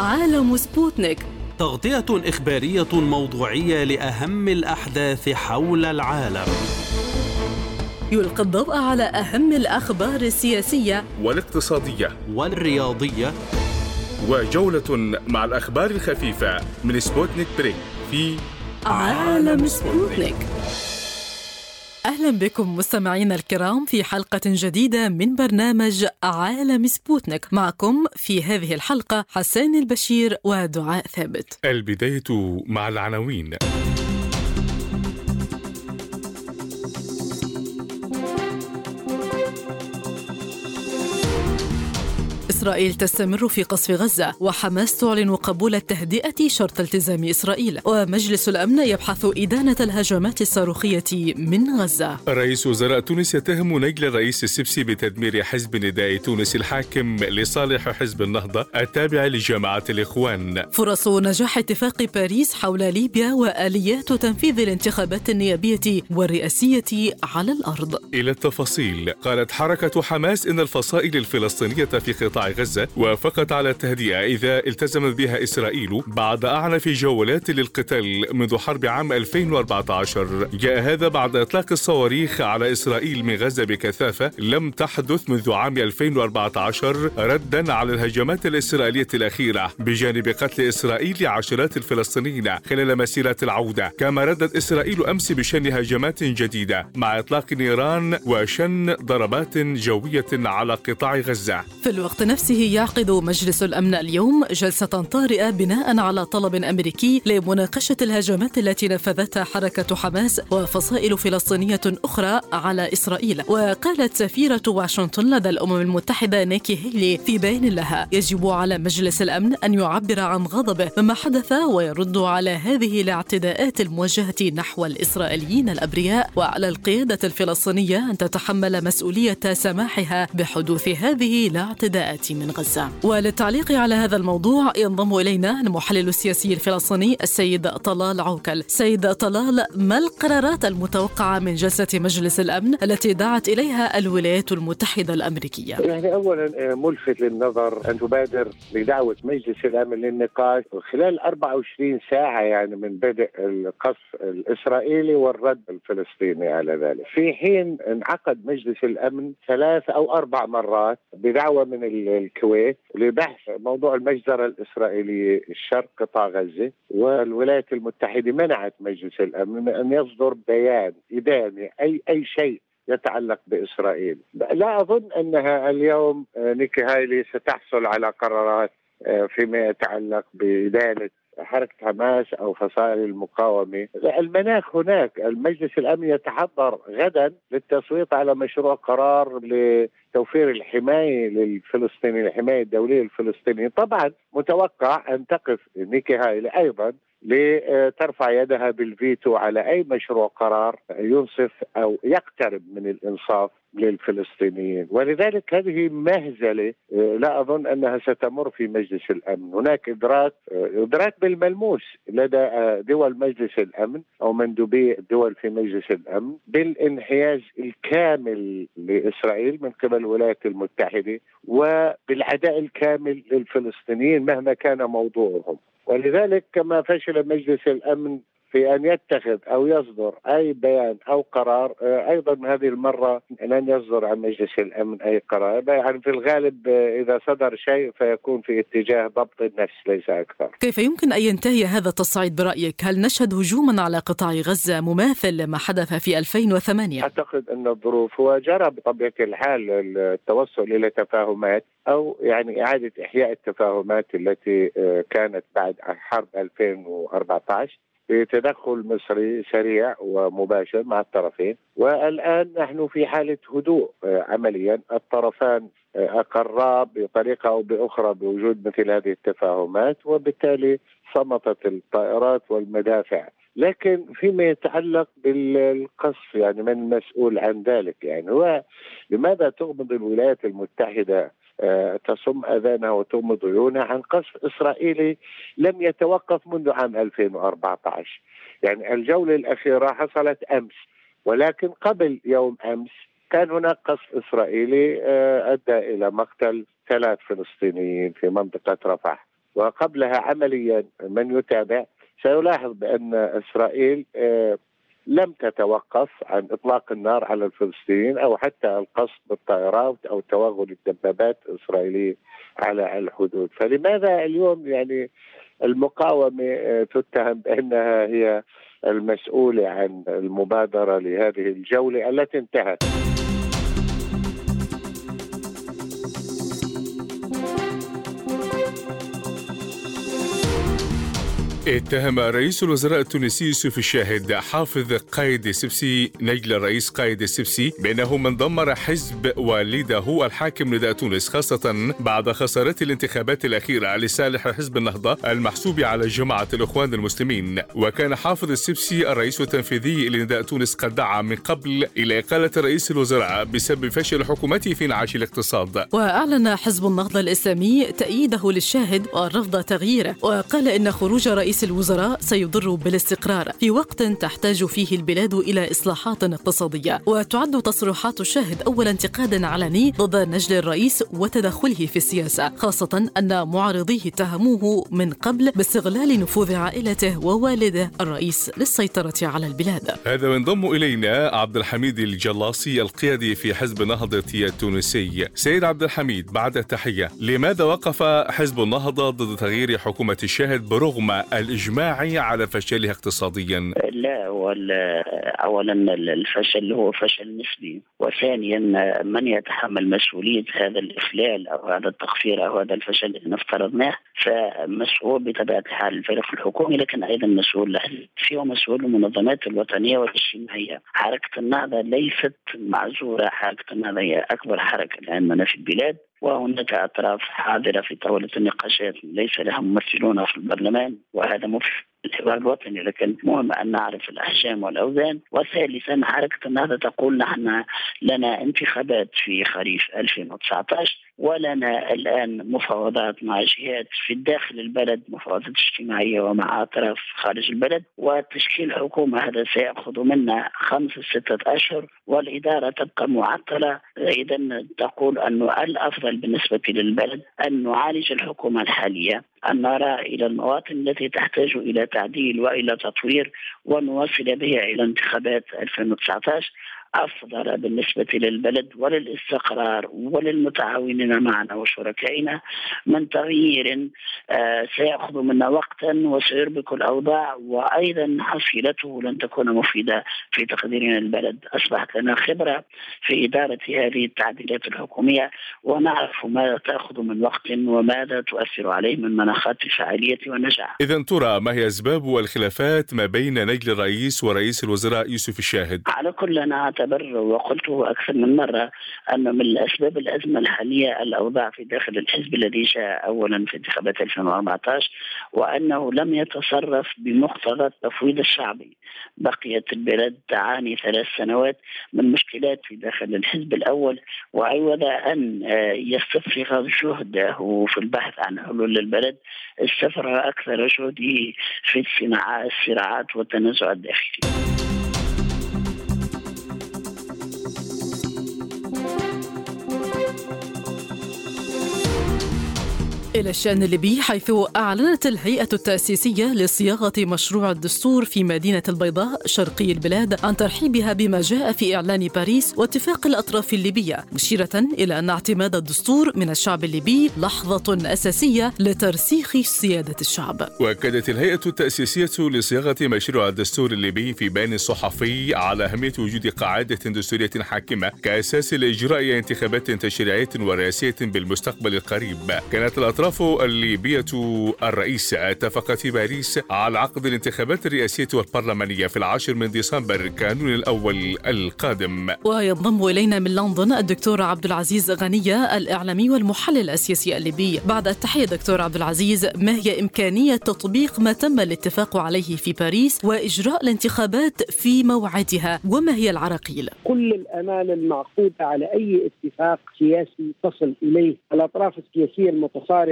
عالم سبوتنيك، تغطية إخبارية موضوعية لأهم الأحداث حول العالم. يلقي الضوء على أهم الأخبار السياسية والاقتصادية والرياضية، وجولة مع الأخبار الخفيفة من سبوتنيك بريك في عالم سبوتنيك. أهلا بكم مستمعينا الكرام في حلقة جديدة من برنامج عالم سبوتنيك. معكم في هذه الحلقة حسان البشير ودعاء ثابت. البداية مع العناوين. إسرائيل تستمر في قصف غزة، وحماس تعلن قبول التهدئة شرط التزام إسرائيل، ومجلس الأمن يبحث إدانة الهجمات الصاروخية من غزة. رئيس وزراء تونس يتهم نيل الرئيس السبسي بتدمير حزب نداء تونس الحاكم لصالح حزب النهضة التابع لجماعة الإخوان. فرص نجاح اتفاق باريس حول ليبيا وآليات تنفيذ الانتخابات النيابية والرئاسية على الأرض. إلى التفاصيل. قالت حركة حماس إن الفصائل الفلسطينية في قطاع غزة وافقت على التهدئة إذا التزمت بها إسرائيل بعد أعنف جولات للقتال منذ حرب عام 2014. جاء هذا بعد إطلاق الصواريخ على إسرائيل من غزة بكثافة لم تحدث منذ عام 2014 ردا على الهجمات الإسرائيلية الأخيرة، بجانب قتل إسرائيل لعشرات الفلسطينيين خلال مسيرات العودة. كما ردت إسرائيل أمس بشن هجمات جديدة مع إطلاق نيران وشن ضربات جوية على قطاع غزة. في الوقت نفسه يعقد مجلس الأمن اليوم جلسة طارئة بناء على طلب أمريكي لمناقشة الهجمات التي نفذتها حركة حماس وفصائل فلسطينية أخرى على إسرائيل. وقالت سفيرة واشنطن لدى الأمم المتحدة نيكي هيلي في بيان لها: يجب على مجلس الأمن أن يعبر عن غضبه مما حدث ويرد على هذه الاعتداءات الموجهة نحو الإسرائيليين الأبرياء، وعلى القيادة الفلسطينية أن تتحمل مسؤولية سماحها بحدوث هذه الاعتداءات من غزة. وللتعليق على هذا الموضوع ينضم إلينا المحلل السياسي الفلسطيني السيد طلال عوكل. سيد طلال، ما القرارات المتوقعة من جلسة مجلس الأمن التي دعت إليها الولايات المتحدة الأمريكية؟ يعني أولا ملفت للنظر أن تبادر بدعوة مجلس الأمن للنقاش خلال 24 ساعة يعني من بدء القصف الإسرائيلي والرد الفلسطيني على ذلك، في حين انعقد مجلس الأمن 3 أو 4 مرات بدعوة من الكويت لبحث موضوع المجزرة الإسرائيلية الشرق قطاع غزة، والولايات المتحدة منعت مجلس الأمن من أن يصدر بيان إداني أي شيء يتعلق بإسرائيل. لا أظن أنها اليوم نيكي هايلي ستحصل على قرارات فيما يتعلق بإدانة حركة حماس أو فصائل المقاومة. المناخ هناك، المجلس الأمني يتحضر غدا للتصويت على مشروع قرار لتوفير الحماية للفلسطينيين، الحماية الدولية للفلسطينيين. طبعا متوقع أن تقف نيكي هايلي أيضا لترفع يدها بالفيتو على أي مشروع قرار ينصف أو يقترب من الإنصاف للفلسطينيين، ولذلك هذه مهزلة لا أظن أنها ستمر في مجلس الأمن. هناك إدراك بالملموس لدى دول مجلس الأمن أو مندوبي الدول في مجلس الأمن بالانحياز الكامل لإسرائيل من قبل الولايات المتحدة وبالعداء الكامل للفلسطينيين مهما كان موضوعهم. ولذلك كما فشل مجلس الأمن في أن يتخذ أو يصدر أي بيان أو قرار، أيضا هذه المرة لن يصدر عن مجلس الأمن أي قرار. يعني في الغالب إذا صدر شيء فيكون في اتجاه ضبط النفس ليس أكثر. كيف يمكن أن ينتهي هذا التصعيد برأيك؟ هل نشهد هجوما على قطاع غزة مماثل لما حدث في 2008؟ أعتقد أن الظروف هو جرى بطبيعة الحال التوصل إلى تفاهمات أو يعني إعادة إحياء التفاهمات التي كانت بعد حرب 2014 بتدخل مصري سريع ومباشر مع الطرفين. والآن نحن في حالة هدوء عمليا، الطرفان أقرا بطريقة أو بأخرى بوجود مثل هذه التفاهمات، وبالتالي صمتت الطائرات والمدافع. لكن فيما يتعلق بالقصف يعني من المسؤول عن ذلك؟ يعني هو لماذا تغمض الولايات المتحدة تصم أذانها وتغمض عيونها عن قصف إسرائيلي لم يتوقف منذ عام 2014؟ يعني الجولة الأخيرة حصلت أمس، ولكن قبل يوم أمس كان هناك قصف إسرائيلي أدى إلى مقتل 3 فلسطينيين في منطقة رفح. وقبلها عمليا من يتابع سيلاحظ بأن إسرائيل لم تتوقف عن إطلاق النار على الفلسطينيين أو حتى القصف بالطائرات أو توغل الدبابات الإسرائيلية على الحدود. فلماذا اليوم يعني المقاومة تتهم بأنها هي المسؤولة عن المبادرة لهذه الجولة التي انتهت؟ اتهم رئيس الوزراء التونسي يوسف الشاهد حافظ قايد السبسي نجل الرئيس قايد السبسي بأنه من دمر حزب والده الحاكم نداء تونس، خاصة بعد خسارات الانتخابات الأخيرة لصالح حزب النهضة المحسوب على جماعة الإخوان المسلمين. وكان حافظ السبسي الرئيس التنفيذي لنداء تونس قد دعا من قبل إلى إقالة رئيس الوزراء بسبب فشل حكومته في انعاش الاقتصاد. وأعلن حزب النهضة الإسلامي تأييده للشاهد ورفض تغييره، وقال إن خروج رئيس الوزراء سيضر بالاستقرار في وقت تحتاج فيه البلاد إلى إصلاحات اقتصادية. وتعد تصريحات الشاهد أول انتقاد علني ضد نجل الرئيس وتدخله في السياسة، خاصة أن معارضيه اتهموه من قبل باستغلال نفوذ عائلته ووالده الرئيس للسيطرة على البلاد. هذا وينضم إلينا عبد الحميد الجلاصي القيادي في حزب النهضة التونسي. سيد عبد الحميد، بعد التحية، لماذا وقف حزب النهضة ضد تغيير حكومة الشاهد برغم الإجماعي على فشلها اقتصاديا؟ لا، أولا الفشل هو فشل نسبي، وثانيا من يتحمل مسؤولية هذا الإفلال أو هذا التقصير أو هذا الفشل إن افترضناه فمسؤول بطبيعة الحال الفريق الحكومي، لكن أيضا مسؤول فيه مسؤول المنظمات الوطنية والاجتماعية. حركة النهضة ليست معذورة، حركة النهضة هي أكبر حركة الآن في البلاد، وهناك أطراف حاضرة في طاولة النقاشات ليس لهم ممثلون في البرلمان، وهذا مفيد الحوار الوطني، لكن مهم أن نعرف الأحجام والأوزان. وثالثا حركة النهضة تقول نحن لنا انتخابات في خريف 2019 ولنا الآن مفاوضات مع جهات في داخل البلد، مفاوضات اجتماعية ومع أطراف خارج البلد، وتشكيل حكومة هذا سيأخذ منا 5-6 أشهر والإدارة تبقى معطلة. إذا تقول أنه الأفضل بالنسبة للبلد أن نعالج الحكومة الحالية، أن نرى إلى المواطن التي تحتاج إلى تعديل وإلى تطوير ونواصل بها إلى انتخابات 2019 أفضل بالنسبة للبلد وللاستقرار وللمتعاونين معنا وشركائنا من تغيير سيأخذ منا وقتا وسيربك الأوضاع، وأيضا حصيلته لن تكون مفيدة في تقديرنا البلد. أصبحت لنا خبرة في إدارة هذه التعديلات الحكومية ونعرف ماذا تأخذ من وقت وماذا تؤثر عليه من مناخات الفعالية والنجاح. إذن ترى ما هي أسباب والخلافات ما بين نجل الرئيس ورئيس الوزراء يوسف الشاهد؟ على كل أنا أعتبر وقلته أكثر من مرة أن من أسباب الأزمة الحالية الأوضاع في داخل الحزب الذي جاء أولا في انتخابات 2014 وأنه لم يتصرف بمقتضى التفويض الشعبي. بقيت البلاد تعاني 3 سنوات من مشكلات في داخل الحزب الأول، وعوض أن يستفرغ جهده في البحث عن حلول للبلد استفرغ أكثر جهده في الصراعات والتنازع الداخلي. إلى الشأن الليبي، حيث أعلنت الهيئة التأسيسية لصياغة مشروع الدستور في مدينة البيضاء شرقي البلاد عن ترحيبها بما جاء في إعلان باريس واتفاق الأطراف الليبية، مشيرة إلى أن اعتماد الدستور من الشعب الليبي لحظة أساسية لترسيخ سيادة الشعب. وأكدت الهيئة التأسيسية لصياغة مشروع الدستور الليبي في بيان صحفي على أهمية وجود قاعدة دستورية حاكمة كأساس لإجراء انتخابات تشريعية ورئاسية بالمستقبل القريب. كانت الأطراف الليبية الرئيسة اتفقت في باريس على عقد الانتخابات الرئاسية والبرلمانية في 10 ديسمبر كانون الأول القادم. وينضم إلينا من لندن الدكتور عبد العزيز غنية الإعلامي والمحلل السياسي الليبي. بعد التحية دكتور عبد العزيز، ما هي إمكانية تطبيق ما تم الاتفاق عليه في باريس وإجراء الانتخابات في موعدها، وما هي العراقيل؟ كل الأمال المعقودة على أي اتفاق سياسي تصل إليه الأطراف السياسية المتصارعة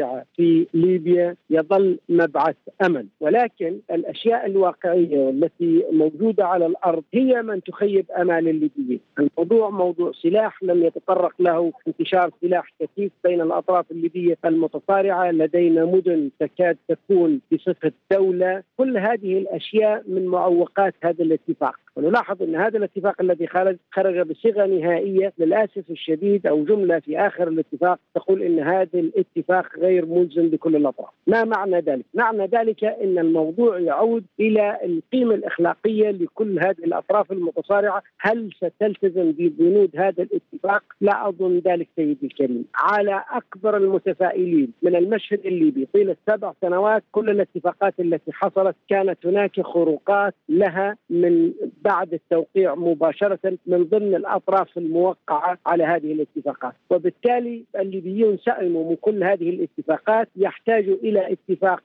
المتصارعة في ليبيا يظل مبعث أمل، ولكن الأشياء الواقعية والتي موجودة على الأرض هي من تخيب أمال الليبيين. الموضوع موضوع سلاح لم يتطرق له انتشار سلاح كثيف بين الأطراف الليبية المتصارعة، لدينا مدن تكاد تكون بصفة دولة. كل هذه الأشياء من معوقات هذا الاتفاق، ونلاحظ أن هذا الاتفاق الذي خرج بصيغة نهائية للأسف الشديد أو جملة في آخر الاتفاق تقول أن هذا الاتفاق غير ملزم لكل الأطراف. ما معنى ذلك؟ معنى ذلك أن الموضوع يعود إلى القيمة الأخلاقية لكل هذه الأطراف المتصارعة. هل ستلتزم ببنود هذا الاتفاق؟ لا أظن ذلك سيدي الكريم. على أكبر المتفائلين من المشهد الليبي طيلة 7 سنوات كل الاتفاقات التي حصلت كانت هناك خروقات لها من بعد التوقيع مباشرة من ضمن الأطراف الموقعة على هذه الاتفاقات، وبالتالي الليبيون سئموا من كل هذه الاتفاقات. يحتاجوا إلى اتفاق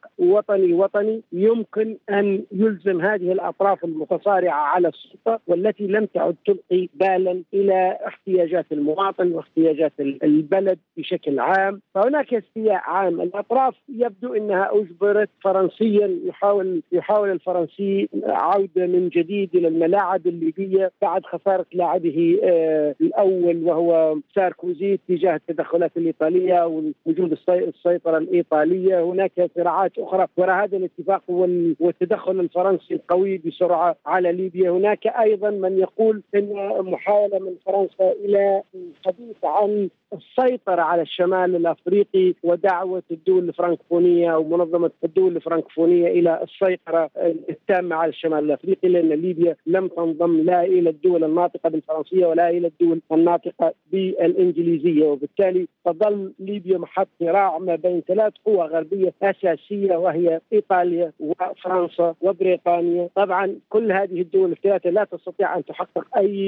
وطني يمكن أن يلزم هذه الأطراف المتصارعة على السلطة والتي لم تعد تلقي بالا إلى احتياجات المواطن واحتياجات البلد بشكل عام. فهناك استياء عام. الأطراف يبدو أنها أجبرت فرنسيا، يحاول الفرنسي عودة من جديد إلى الملاعب الليبية بعد خسارة لاعبه الأول وهو ساركوزي تجاه التدخلات الإيطالية ووجود السيطرة الإيطالية. هناك صراعات أخرى وراء هذا الاتفاق والتدخل الفرنسي القوي بسرعة على ليبيا. هناك أيضا من يقول أن محاولة من فرنسا إلى الحديث عن السيطرة على الشمال الأفريقي ودعوة الدول الفرنكفونية أو منظمة الدول الفرنكفونية إلى السيطرة التامة على الشمال الأفريقي، لأن ليبيا لم تنضم لا إلى الدول الناطقة بالفرنسية ولا إلى الدول الناطقة بالإنجليزية، وبالتالي تظل ليبيا محط صراع ما بين 3 قوى غربية أساسية وهي إيطاليا وفرنسا وبريطانيا. طبعا كل هذه الدول الثلاثة لا تستطيع أن تحقق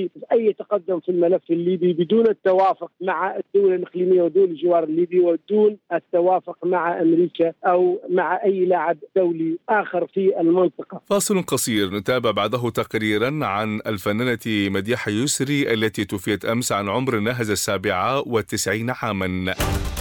أي تقدم في الملف الليبي بدون التوافق مع الدول الإقليمية ودول الجوار الليبي ودون التوافق مع أمريكا أو مع أي لاعب دولي آخر في المنطقة. فاصل قصير نتابع بعده تقريرا عن الفنانة مديحة يسري التي توفيت أمس عن عمر ناهز 97 عاما.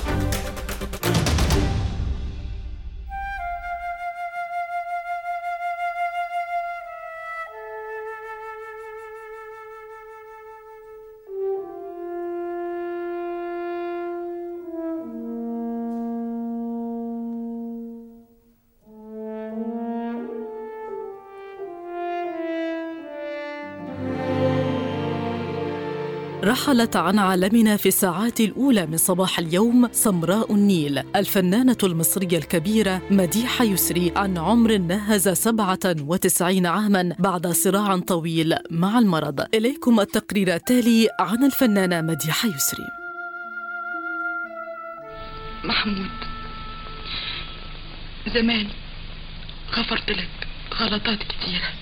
رحلت عن عالمنا في الساعات الأولى من صباح اليوم سمراء النيل الفنانة المصرية الكبيرة مديحة يسري عن عمر ناهز 97 عاما بعد صراع طويل مع المرض. إليكم التقرير التالي عن الفنانة مديحة يسري. محمود، زمان غفرت لك غلطات كتيرة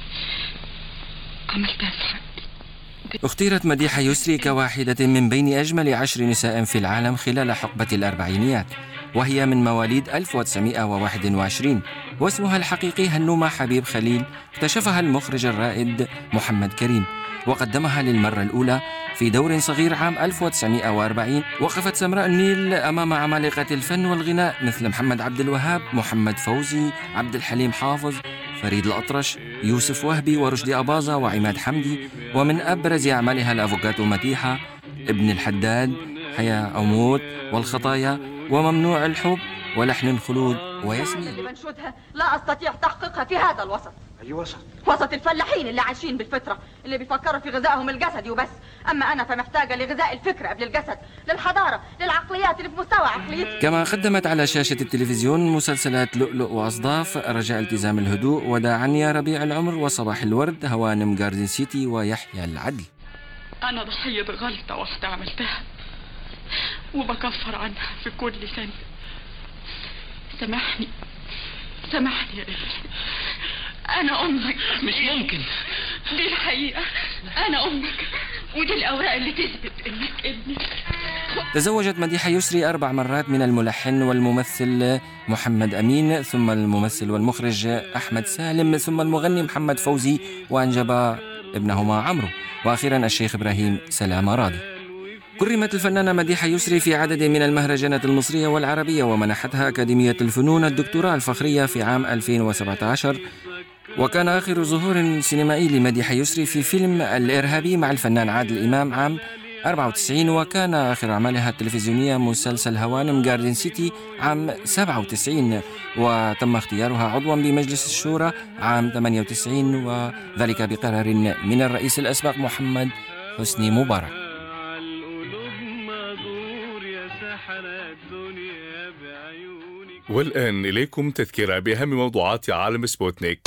عملتها في حقي. اختيرت مديحة يسري كواحدة من بين أجمل 10 نساء في العالم خلال حقبة الأربعينيات، وهي من مواليد 1921، واسمها الحقيقي هنومة حبيب خليل. اكتشفها المخرج الرائد محمد كريم وقدمها للمرة الأولى في دور صغير عام 1940. وقفت سمراء النيل أمام عمالقة الفن والغناء مثل محمد عبد الوهاب، محمد فوزي، عبد الحليم حافظ، فريد الأطرش، يوسف وهبي، ورشدي أباظة، وعماد حمدي. ومن أبرز أعمالها الأفوكاتو مديحة، ابن الحداد، حياة أو موت، والخطايا، وممنوع الحب، ولحن الخلود، وياسمين. اللي بنشودها لا أستطيع تحقيقها في هذا الوسط. أي وسط؟ وسط الفلاحين اللي عايشين بالفطرة، اللي بيفكروا في غذائهم الجسدي وبس. أما أنا فمحتاجة لغذاء الفكر قبل الجسد، للحضارة، للعقليات اللي في مستوى عقليتي. كما قدمت على شاشة التلفزيون مسلسلات لؤلؤ وأصداف، رجاء التزام الهدوء، وداعا يا ربيع العمر، وصباح الورد، هوانم جاردن سيتي، ويحيى العدل. أنا ضحية غلطة واحدة عملتها وبكفر عنها في كل ثانية. سامحني يا ابني، أنا أمك. مش ممكن. دي الحقيقة، أنا أمك، ودي الأوراق اللي تثبت إنك ابني. تزوجت مديحة يسري 4 مرات من الملحن والممثل محمد أمين، ثم الممثل والمخرج أحمد سالم، ثم المغني محمد فوزي، وأنجب ابنهما عمرو، وأخيرا الشيخ إبراهيم سلامة راضي. كرمت الفنانة مديحة يسري في عدد من المهرجانات المصرية والعربية، ومنحتها أكاديمية الفنون الدكتوراه الفخرية في عام 2017. وكان آخر ظهور سينمائي لمديحة يسري في فيلم الإرهابي مع الفنان عادل إمام عام 94، وكان آخر أعمالها التلفزيونية مسلسل هوانم جاردن سيتي عام 97، وتم اختيارها عضوا بمجلس الشورى عام 98، وذلك بقرار من الرئيس الأسبق محمد حسني مبارك. والآن إليكم تذكرة بأهم موضوعات عالم سبوتنيك.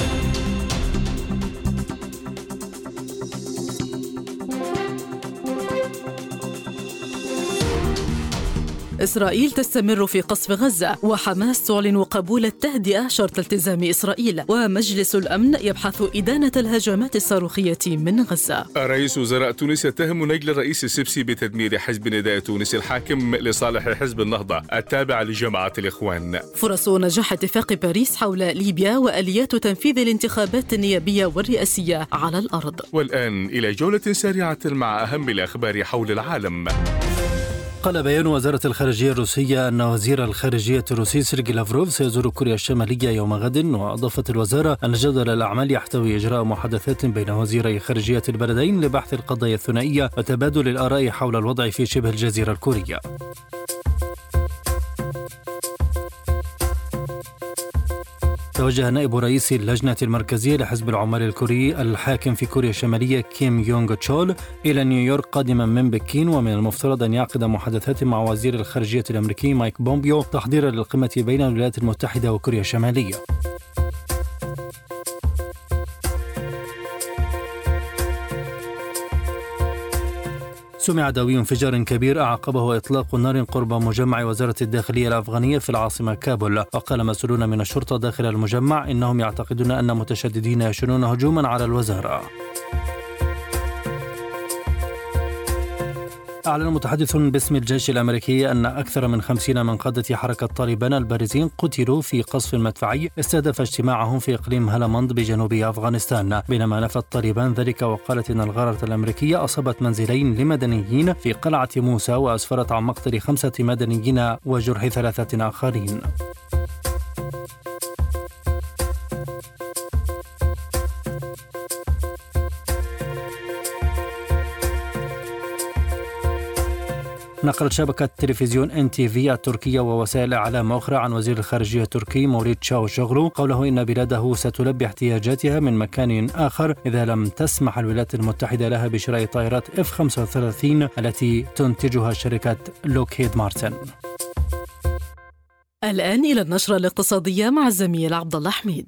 إسرائيل تستمر في قصف غزة، وحماس تعلن قبول التهدئة شرط التزام إسرائيل، ومجلس الأمن يبحث إدانة الهجمات الصاروخية من غزة. رئيس وزراء تونس يتهم نجل الرئيس السبسي بتدمير حزب نداء تونس الحاكم لصالح حزب النهضة التابع لجماعة الإخوان. فرص نجاح اتفاق باريس حول ليبيا وآليات تنفيذ الانتخابات النيابية والرئاسية على الأرض. والآن إلى جولة سريعة مع أهم الأخبار حول العالم. قال بيان وزارة الخارجية الروسية أن وزير الخارجية الروسي سيرجي لافروف سيزور كوريا الشمالية يوم غد. وأضافت الوزارة أن جدول الأعمال يحتوي إجراء محادثات بين وزيري خارجية البلدين لبحث القضايا الثنائية وتبادل الآراء حول الوضع في شبه الجزيرة الكورية. توجه نائب رئيس اللجنة المركزية لحزب العمال الكوري الحاكم في كوريا الشمالية كيم يونغ تشول إلى نيويورك قادما من بكين، ومن المفترض أن يعقد محادثات مع وزير الخارجية الأمريكي مايك بومبيو تحضيرا للقمة بين الولايات المتحدة وكوريا الشمالية. سمع دوي انفجار كبير أعقبه إطلاق نار قرب مجمع وزارة الداخلية الأفغانية في العاصمة كابول. وقال مسؤولون من الشرطة داخل المجمع إنهم يعتقدون أن متشددين يشنون هجوما على الوزارة. أعلن متحدث باسم الجيش الأمريكي أن أكثر من 50 من قادة حركة طالبان البارزين قتلوا في قصف مدفعي استهدف اجتماعهم في إقليم هلمند بجنوب أفغانستان، بينما نفت طالبان ذلك وقالت إن الغارة الأمريكية أصابت منزلين لمدنيين في قلعة موسى وأسفرت عن مقتل 5 مدنيين وجرح 3 آخرين. نقلت شبكة تلفزيون NTV التركية ووسائل إعلام أخرى عن وزير الخارجية التركي موليد تشاوشوغلو قوله إن بلاده ستلبي احتياجاتها من مكان آخر إذا لم تسمح الولايات المتحدة لها بشراء طائرات F-35 التي تنتجها شركة لوكهيد مارتن. الآن إلى النشرة الاقتصادية مع الزميل عبد الله حميد.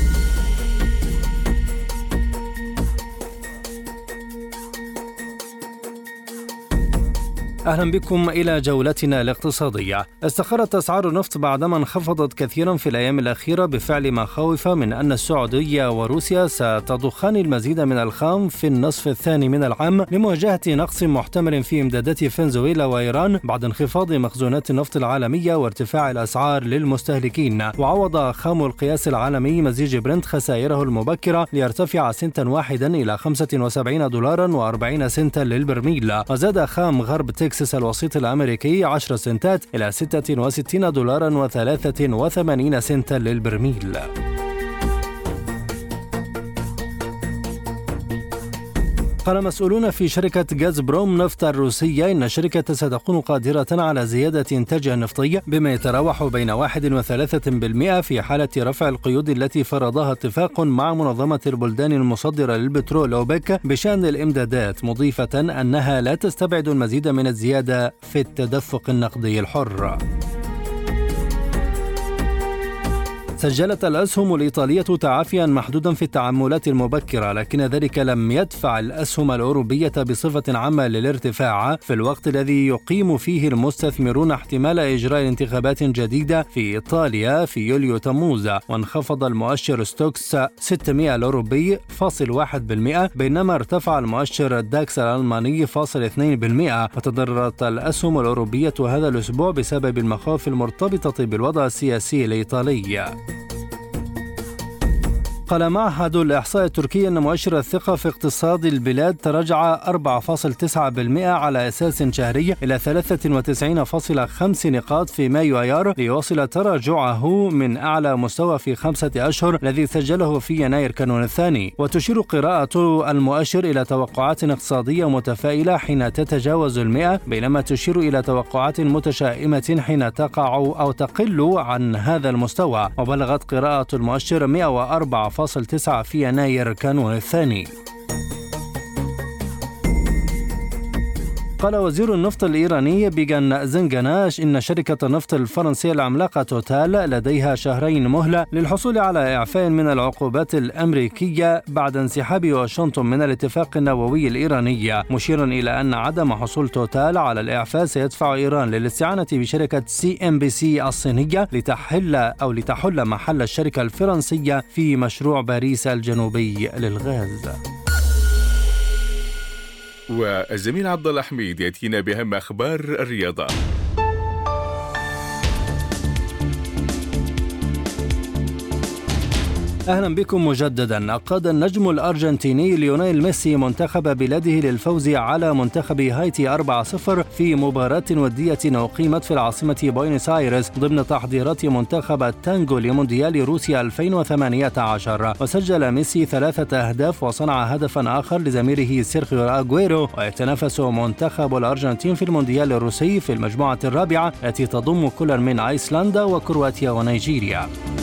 أهلا بكم إلى جولتنا الاقتصادية. استقرت أسعار النفط بعدما انخفضت كثيرا في الأيام الأخيرة بفعل مخاوف من أن السعودية وروسيا ستضخان المزيد من الخام في النصف الثاني من العام لمواجهة نقص محتمل في إمدادات فنزويلا وإيران بعد انخفاض مخزونات النفط العالمية وارتفاع الأسعار للمستهلكين. وعوض خام القياس العالمي مزيج برنت خسائره المبكرة ليرتفع سنتا واحدا إلى $75.40 للبرميل. وزاد خام غرب تكساس الوسيط الأمريكي 10 سنتات إلى $66.83 للبرميل. قال مسؤولون في شركة غازبروم نفط الروسية إن الشركة ستكون قادرة على زيادة إنتاجها النفطي بما يتراوح بين 1 و3% في حالة رفع القيود التي فرضها اتفاق مع منظمة البلدان المصدرة للبترول أوبك بشأن الإمدادات، مضيفة أنها لا تستبعد المزيد من الزيادة في التدفق النقدي الحر. سجلت الأسهم الإيطالية تعافيا محدودا في التعاملات المبكرة، لكن ذلك لم يدفع الأسهم الأوروبية بصفة عامة للارتفاع في الوقت الذي يقيم فيه المستثمرون احتمال إجراء انتخابات جديدة في إيطاليا في يوليو تموز. وانخفض المؤشر ستوكس 600 الأوروبي 0.1%، بينما ارتفع المؤشر داكس الألماني 0.2%. وتضررت الأسهم الأوروبية هذا الأسبوع بسبب المخاوف المرتبطة بالوضع السياسي الإيطالي. قال معهد الإحصاء التركي أن مؤشر الثقة في اقتصاد البلاد تراجع 4.9% على أساس شهري إلى 93.5 نقاط في مايو أيار، ليواصل تراجعه من أعلى مستوى في 5 أشهر الذي سجله في يناير كانون الثاني. وتشير قراءة المؤشر إلى توقعات اقتصادية متفائلة حين تتجاوز 100، بينما تشير إلى توقعات متشائمة حين تقع أو تقل عن هذا المستوى. وبلغت قراءة المؤشر 104.9 في يناير كانون الثاني. قال وزير النفط الإيراني بيغان زنغناش إن شركة النفط الفرنسية العملاقة توتال لديها شهرين مهلة للحصول على إعفاء من العقوبات الأمريكية بعد انسحاب واشنطن من الاتفاق النووي الإيراني، مشيرا إلى أن عدم حصول توتال على الإعفاء سيدفع إيران للاستعانة بشركة CNPC الصينية لتحل محل الشركة الفرنسية في مشروع باريس الجنوبي للغاز. والزميل عبد الله حميد يأتينا بأهم أخبار الرياضة. أهلا بكم مجددا. قاد النجم الأرجنتيني ليونيل ميسي منتخب بلاده للفوز على منتخب هايتي 4-0 في مباراة ودية أقيمت في العاصمة بوينوس آيرس ضمن تحضيرات منتخب التانغو لمونديال روسيا 2018. وسجل ميسي 3 أهداف وصنع هدفا آخر لزميله سيرخيو أغويرو. ويتنافس منتخب الأرجنتين في المونديال الروسي في المجموعة الرابعة التي تضم كل من أيسلندا وكرواتيا ونيجيريا.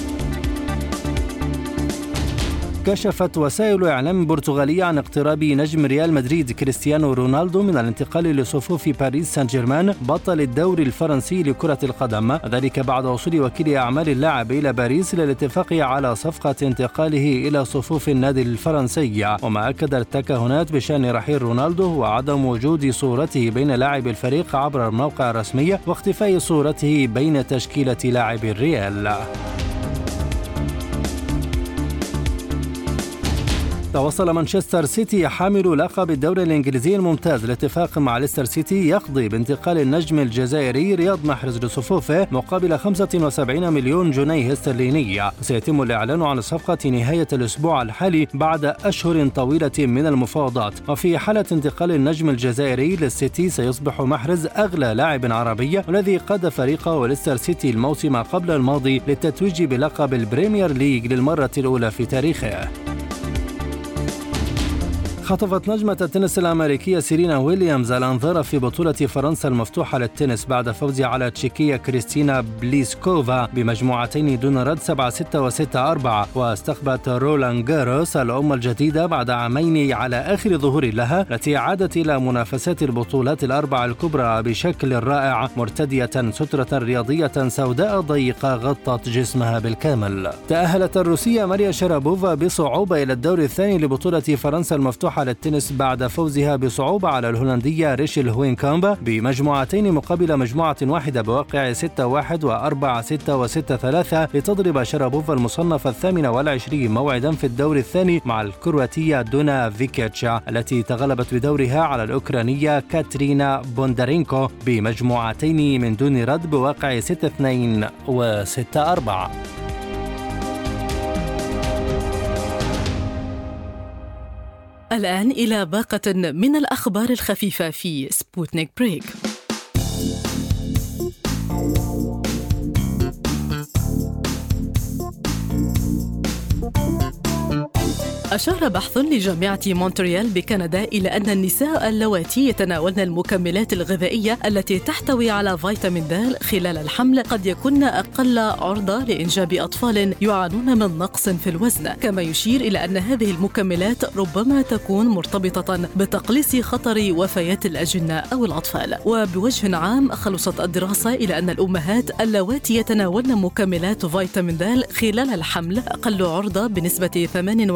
كشفت وسائل إعلام برتغالية عن اقتراب نجم ريال مدريد كريستيانو رونالدو من الانتقال لصفوف باريس سان جيرمان بطل الدوري الفرنسي لكرة القدم، ذلك بعد وصول وكيل أعمال اللاعب إلى باريس للاتفاق على صفقة انتقاله إلى صفوف النادي الفرنسي. وما أكد التكهنات بشأن رحيل رونالدو هو عدم وجود صورته بين لاعبي الفريق عبر الموقع الرسمي واختفاء صورته بين تشكيلة لاعبي الريال. توصل مانشستر سيتي حامل لقب الدوري الإنجليزي الممتاز لاتفاق مع ليستر سيتي يقضي بانتقال النجم الجزائري رياض محرز لصفوفه مقابل 75 مليون جنيه استرليني. سيتم الإعلان عن الصفقة نهاية الأسبوع الحالي بعد أشهر طويلة من المفاوضات. وفي حالة انتقال النجم الجزائري للسيتي سيصبح محرز أغلى لاعب عربي، والذي قاد فريقه ليستر سيتي الموسم قبل الماضي للتتويج بلقب البريمير ليج للمرة الأولى في تاريخه. خطفت نجمة التنس الأمريكية سيرينا ويليامز الأنظار في بطولة فرنسا المفتوحة للتنس بعد فوزها على التشيكية كريستينا بليسكوفا بمجموعتين دون رد 7-6 و6-4. واستقبلت رولان جاروس الأم الجديدة بعد عامين على آخر ظهور لها، التي عادت إلى منافسات البطولات الأربع الكبرى بشكل رائع، مرتدية سترة رياضية سوداء ضيقة غطت جسمها بالكامل. تأهلت الروسية ماريا شارابوفا بصعوبة إلى الدور الثاني لبطولة فرنسا المفتوحة للتنس بعد فوزها بصعوبة على الهولندية ريشيل هوينكامب بمجموعتين مقابل مجموعة واحدة بواقع 6-1 و4-6 و6-3 لتضرب شارابوفا المصنف 28 موعدا في الدور الثاني مع الكرواتية دونا فيكيتش التي تغلبت بدورها على الأوكرانية كاترينا بوندارينكو بمجموعتين من دون رد بواقع 6-2 و6-4. الآن إلى باقة من الأخبار الخفيفة في سبوتنيك بريك. أشار بحث لجامعة مونتريال بكندا إلى أن النساء اللواتي يتناولن المكملات الغذائية التي تحتوي على فيتامين د خلال الحمل قد يكون أقل عرضة لإنجاب أطفال يعانون من نقص في الوزن، كما يشير إلى أن هذه المكملات ربما تكون مرتبطة بتقليص خطر وفيات الأجنة أو الأطفال. وبوجه عام خلصت الدراسة إلى أن الأمهات اللواتي يتناولن مكملات فيتامين د خلال الحمل أقل عرضة بنسبة 28%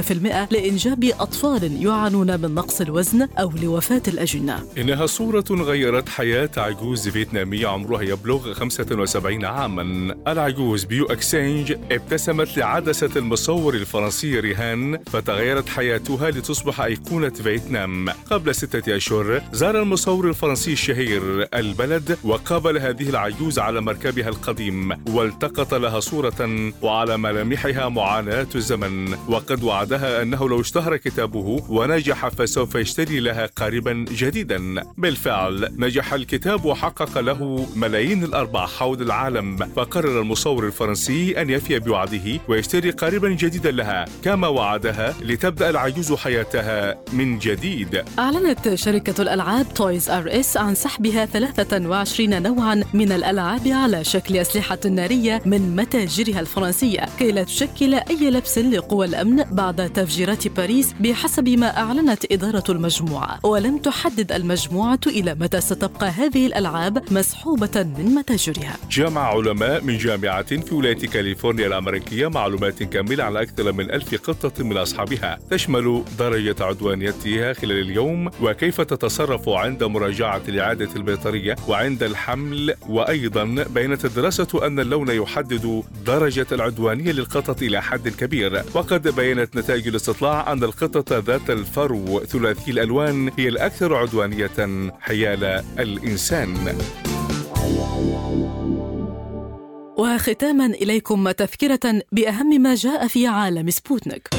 20% لإنجاب أطفال يعانون من نقص الوزن أو لوفاة الأجنة. إنها صورة غيرت حياة عجوز فيتنامية عمرها يبلغ 75 عاما. العجوز بيو أكسينج ابتسمت لعدسة المصور الفرنسي ريهان فتغيرت حياتها لتصبح أيقونة فيتنام. قبل 6 أشهر زار المصور الفرنسي الشهير البلد وقابل هذه العجوز على مركبها القديم والتقط لها صورة وعلى ملامحها معاناة الزمن، وقد وعدها أنه لو اشتهر كتابه ونجح فسوف يشتري لها قاربا جديدا. بالفعل نجح الكتاب وحقق له ملايين الأرباح حول العالم، فقرر المصور الفرنسي أن يفي بوعده ويشتري قاربا جديدا لها كما وعدها لتبدأ العجوز حياتها من جديد. أعلنت شركة الألعاب تويز آر إس عن سحبها 23 نوعا من الألعاب على شكل أسلحة نارية من متاجرها الفرنسية كي لا تشكل أي لبس لقوى الأمن بعد تفجيرات باريس بحسب ما أعلنت إدارة المجموعة، ولم تحدد المجموعة إلى متى ستبقى هذه الألعاب مسحوبة من متاجرها. جمع علماء من جامعة في ولاية كاليفورنيا الأمريكية معلومات كاملة على أكثر من 1000 قطة من أصحابها، تشمل درجة عدوانيتها خلال اليوم وكيف تتصرف عند مراجعة الإعادة البيطرية وعند الحمل. وأيضا بينت الدراسة أن اللون يحدد درجة العدوانية للقطط إلى حد كبير، وقد بينت نتائج الاستطلاع أن القطط ذات الفرو ثلاثي الألوان هي الأكثر عدوانية حيال الإنسان. وختاما إليكم تذكرة بأهم ما جاء في عالم سبوتنيك.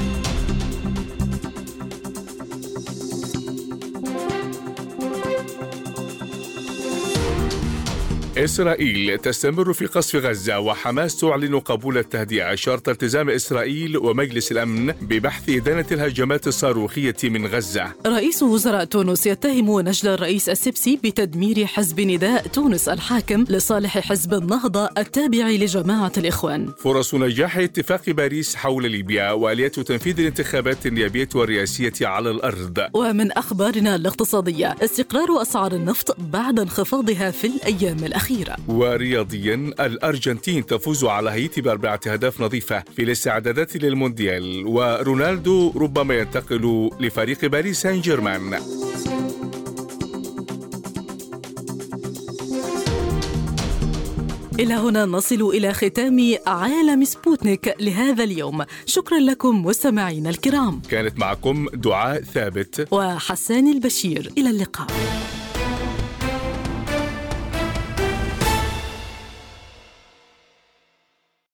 إسرائيل تستمر في قصف غزة وحماس تعلن قبول التهدئة شرط التزام إسرائيل ومجلس الأمن ببحث إدانة الهجمات الصاروخية من غزة. رئيس وزراء تونس يتهم نجل الرئيس السبسي بتدمير حزب نداء تونس الحاكم لصالح حزب النهضة التابع لجماعة الإخوان. فرص نجاح اتفاق باريس حول ليبيا وآليات تنفيذ الانتخابات النيابية والرئاسية على الأرض. ومن أخبارنا الاقتصادية استقرار أسعار النفط بعد انخفاضها في الأيام الأخيرة. ورياضيا الأرجنتين تفوز على هايتي ب4 أهداف نظيفة في الاستعدادات للمونديال، ورونالدو ربما ينتقل لفريق باريس سان جيرمان. إلى هنا نصل إلى ختام عالم سبوتنيك لهذا اليوم. شكرا لكم مستمعينا الكرام. كانت معكم دعاء ثابت وحسان البشير. إلى اللقاء.